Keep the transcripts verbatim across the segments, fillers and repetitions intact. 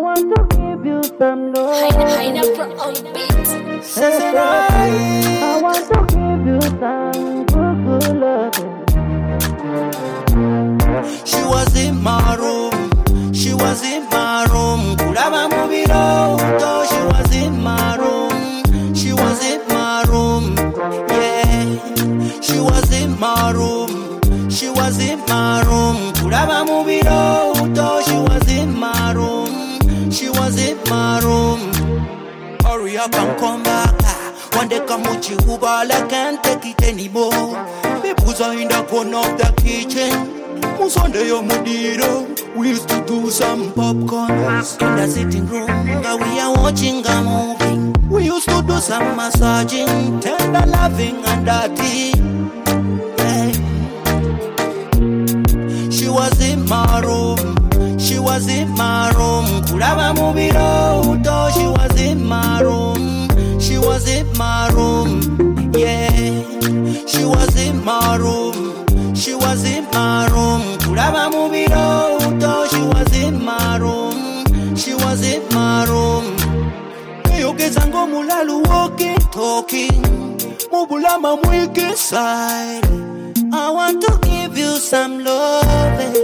want to give you some love. Pineapple on beat. I want to give you some good, good loving. She was in my room. She was in my room. Kuraba mubiro. Though she was in my room. She was in my room. Yeah. She was in my room. She was in my room. Kuraba mubiro. Though she was in my room. She was in my room. Hurry up and come back. One day come with you, but I can't take it anymore. People are in the corner of the kitchen. Sunday yo mudiro. We used to do some popcorn in the sitting room. But we are watching a movie. We used to do some massaging, tender loving and dirty. Yeah. She was in my room. She was in my room. Kuraba mubiro. Though she was in my room. She was in my room. Yeah. She was in my room. She was in my room. Kuraba mubiro. Though she was in my room. She was in my room. Yogezango mulalu walking, talking. Mubulama mwike side. I want to give you some loving.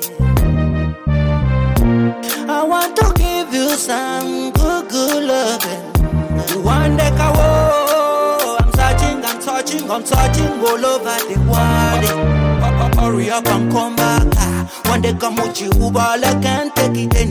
I want to give you some good, good loving. One day I wo, I'm searching, I'm searching, I'm searching all over the world. Hurry up and come back. One day come with you, but I can't take it